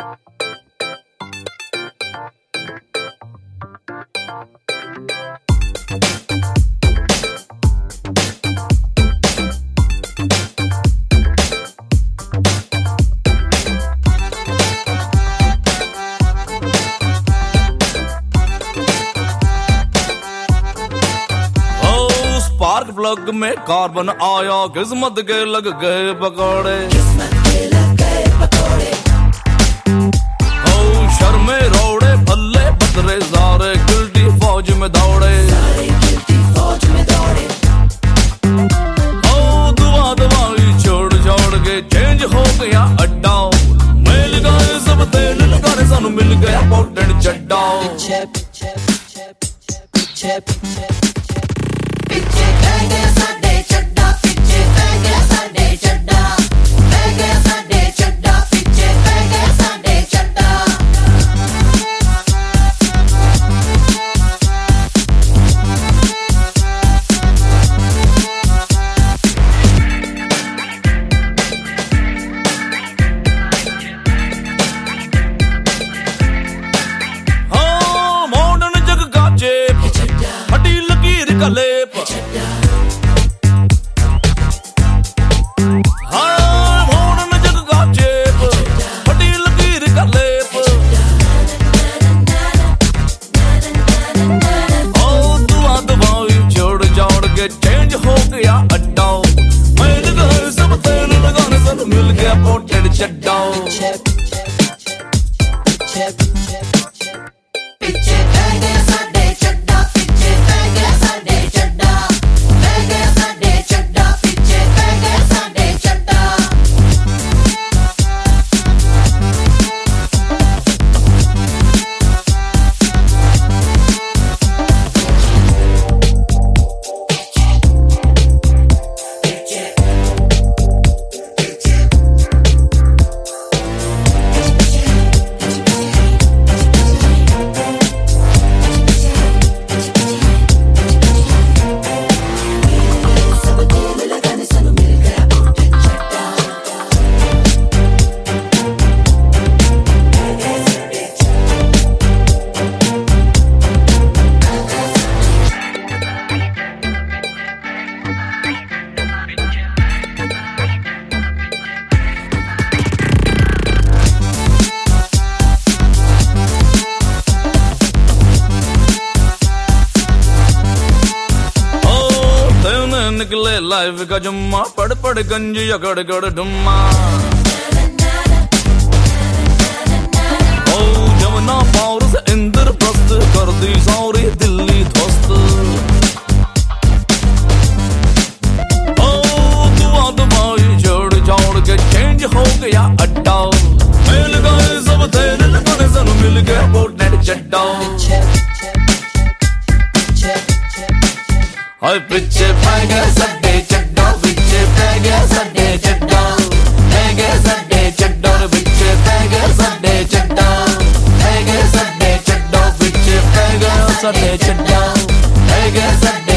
Spark plug में carbon आया, किस्मत के लग गए पकौड़े। ओ शर्मे रोड़े भल्ले बदरे सारे गिल्टी फौज में दौड़े। ओ दुआ दवाई छोड़ छोड़ के चेंज हो गया अड्डा। मिल गए सब तेल लगाने सानू मिल गया पोटेंट चड्डा। लेप हाँ मोड़ में जग का चेप, फटी लकीर का लेप। ओ दुआ दवाई जोड़ जोड़ के चेंज हो गया अड्डा। मिल गए सब तेल लगाने सन मिल गया पोटेंट चड्डा। निकले लाइफ का जुम्मा, पड़ पड़ गंज अगड़ गड़ ढुम्मा। ओ जमुना पार से इंद्रप्रस्थ कर दी सारी दिल्ली ध्वस्त। ओ दुआ दवाई जोड़ जोड़ के चेंज हो गया अड्डा। मिल गए सब तेल लगाने सन मिल गया पोटेंट चड्डा। हाय पिछे पै गया सड्डे चड्डा, पिछे पै गया सड्डे चड्डा। पै गया सड्डे चड्डा पिछे पै गया सड्डे चड्डा। पै गया सड्डे चड्डा पिछे पै गया सड्डे चड्डा। पै गया सड्डे